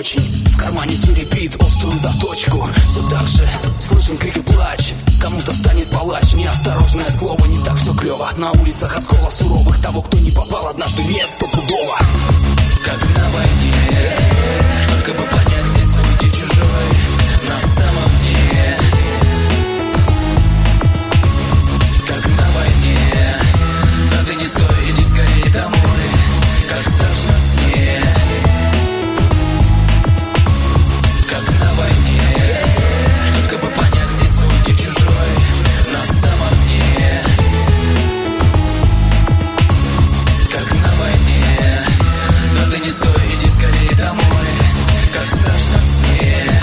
очень. В кармане теребит острую заточку. Все так же слышен крик и плач. Кому-то станет палач. Неосторожное слово, не так все клево. На улицах оскола суровых. Того, кто не попал однажды, нет стопудово. Как на войне, только бы понять, где свой, где чужой. На самом деле, как на войне. Да ты не стой, иди скорее домой. Как страшно в сне. Как на войне, только бы понять, где свой, где чужой. На самом деле, как на войне. Да ты не стой, иди скорее домой. Как страшно в сне.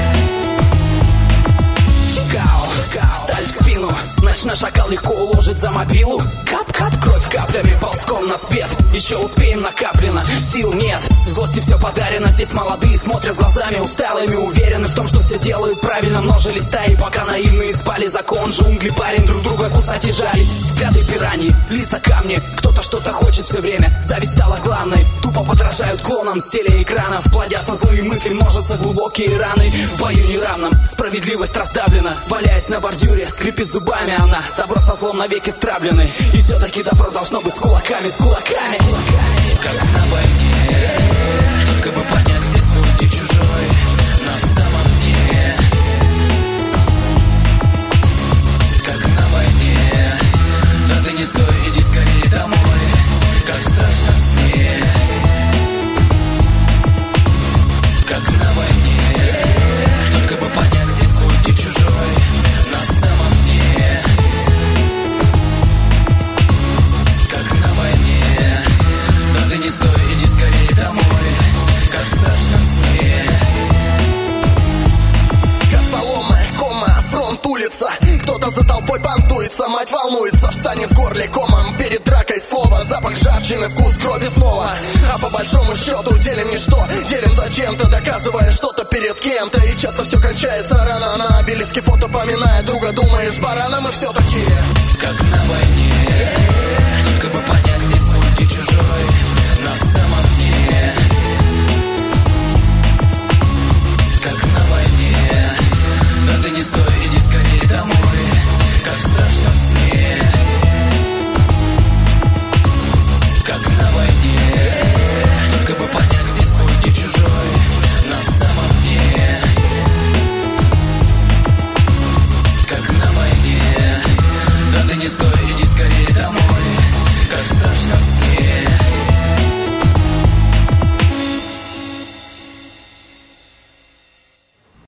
Чикао, сталь в спину. Ночной шакал легко уложит за мобилу. Кап-кап, кровь каплями ползком на свет. Еще успеем, накаплено, сил нет. Злости все подарено, здесь молодые смотрят глазами усталыми. Уверены в том, что все делают правильно. Множили стаи, пока наивные спали. Закон джунглей, парень, друг друга кусать и жалить. Взгляды пираньи, лица камни. Кто-то что-то хочет все время, зависть стала главной. Тупо подражают клонам с телеэкранов. Плодятся злые мысли, множатся глубокие раны. В бою неравном справедливость раздавлена. Валяясь на бордюре, скрипит зубами она. Добро со злом навеки стравлены. И все-таки добро должно быть с кулаками, с кулаками. Как на войне, только бы понять, где свой, где чужой. На самом деле, как на войне. Да ты не стой, иди скорее домой. Как страшно в сне. Как на войне, только бы понять, где свой, где чужой. На самом деле, как на войне. Да ты не стой, иди скорее домой. Как страшно в сне. Костоломы, кома, фронт, улица. Кто-то за толпой понтуется, мать волнуется. Встанет в горле комом перед дракой слово. Запах ржавчины, вкус крови снова. А по большому счету делим ничто. Делим зачем-то, доказывая что-то перед кем-то. И часто все кончается рано. На обелиске фото поминая друга. Думаешь, барана мы все такие. Как на войне.